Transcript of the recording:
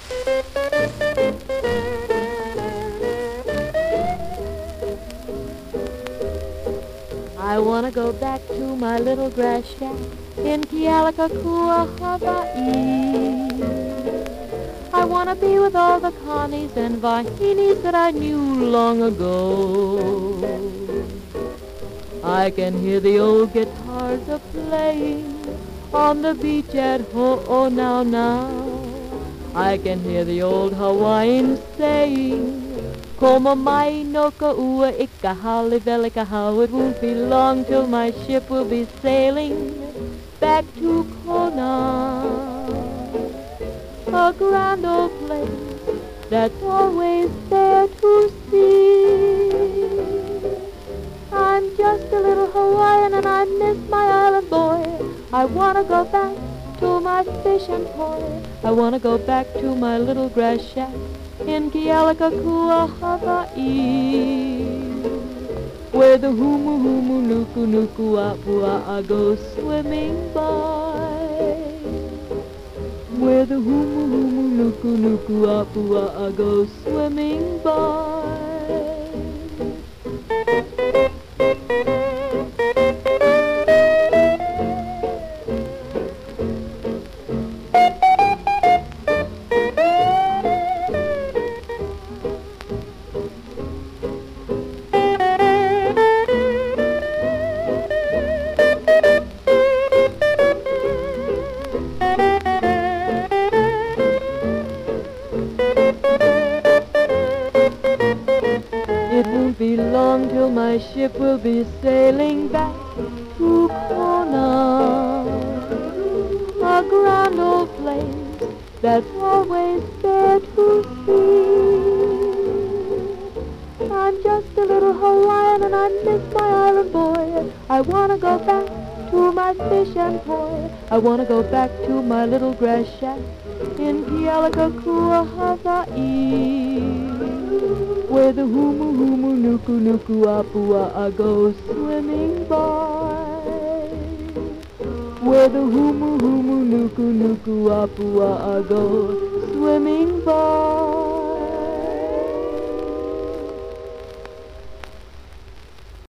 I wanna go back to my little grass shack in Kealakekua, Hawaii. I wanna be with all the Connies and Vahinis that I knew long ago. I can hear the old guitars a-playing on the beach at Ho'onau. I can hear the old Hawaiians saying, Koma mai no ka ua ikahale velikaha. It won't be long till my ship will be sailing back to Kona. A grand old place that's always there to see. I'm just a little Hawaiian and I miss my island boy. I wanna go back to my fishing pole. I wanna go back to my little grass shack in Kealakekua, Hawaii, where the humu humu nuku nuku apua go swimming by, where the humu humu nuku nuku apua go swimming by. It won't be long till my ship will be sailing back to Kona, a grand old place that's always there to see. I'm just a little Hawaiian and I miss my island boy. I wanna go back to my fishing pole. I wanna go back to my little grass shack in Kealakekua, Hawaii, where the humu humu nuku nuku apua go swimming by, where the humu humu nuku nuku apua go swimming by.